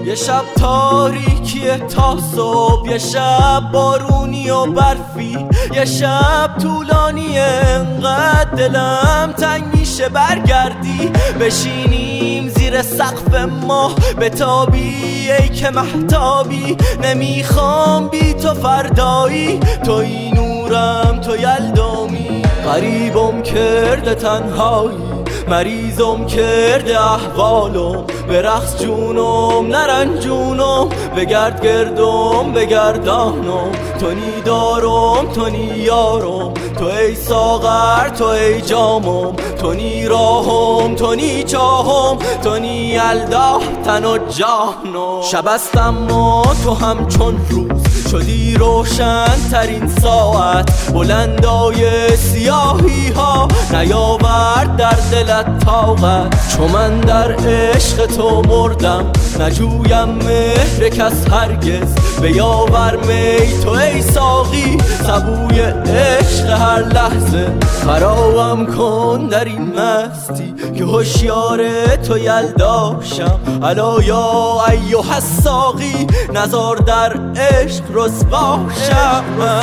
یه شب تاریکیه تا صبح، یه شب بارونی و برفی، یه شب طولانیه انقدر دلم تنگ میشه برگردی بشینیم زیر سقف ما بتابی ای که مهتابی. نمیخوام بی تو فردایی، توی نورم تو یلدامی. غریبم کرده تنهایی، مریضم کرده احوالم، به رقص جونم نرنجونم، بگرد گردم بگردانم. تو نی دارم تو نی یارم، تو ای ساغر تو ای جامم، تو نی راهم تو نی چاهم، تو نی یلدا تن و جانم. شب است اما تو همچون روز شدی روشن ترین ساعت، بلندای سیاهی ها نیاورد در دلت طاقت. چو من در عشق تو مردم نجویم مهر کس هرگز، بیاور می تو ای ساقی سبوی عشق هر لحظه. خرابم کن در این مستی که هوشیار تو یلداشم. الا یا ایها الساقی نزار در عشق رسواشم،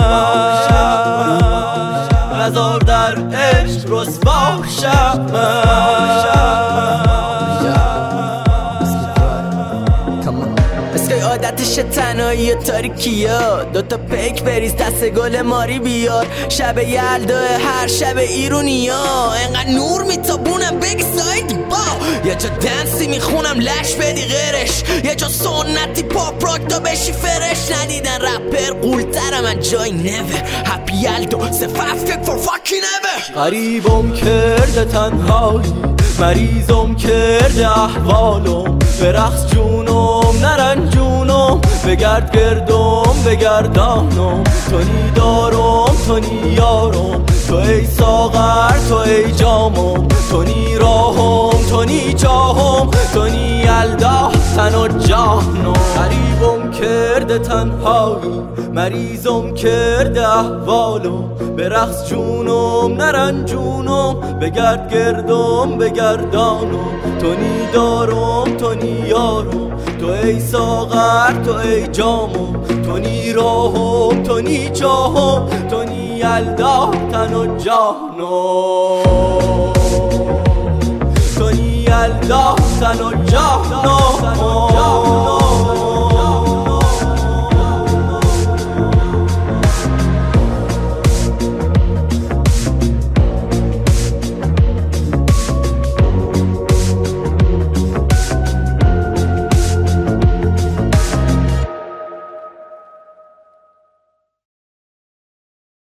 نزار در عشق رسواشم. عادتش تنهایی و تاریکی ها، دوتا پیک بریز دست گل ماری بیار. شب یلدا هر شب ایرونی ها، انقدر نور میتابونم بگی ساید با. یه جا دنسی میخونم لش بدی غیرش، یه جا سنتی پاپ راک تا بشی فرش. ندیدن رپر قولتر من جای نوه، هپی یلدا سفف فور فاکی نوه. غریبم کرده تنهایی، مریضم کرده احوالم، به رقص جونم نرنجونم، بگرد گردم بگردانم. تو نی دارم تو نی یارم، تو ای ساغر تو ای جامم، تو نی راهم تو نی چاهم، تو نی یلدا تن و جانم. غریبم کرده تنهایی، مریضم کرده احوالم، به رقص جونم نرنجونم، بگرد گردم بگردانم. تو نی دارم تو نی یارم، تو ای ساغر تو ای جامم، تو نی راهم تو نی چاهم، تو نی یلدا تن و جانم، تو نی یلدا تن و جانم.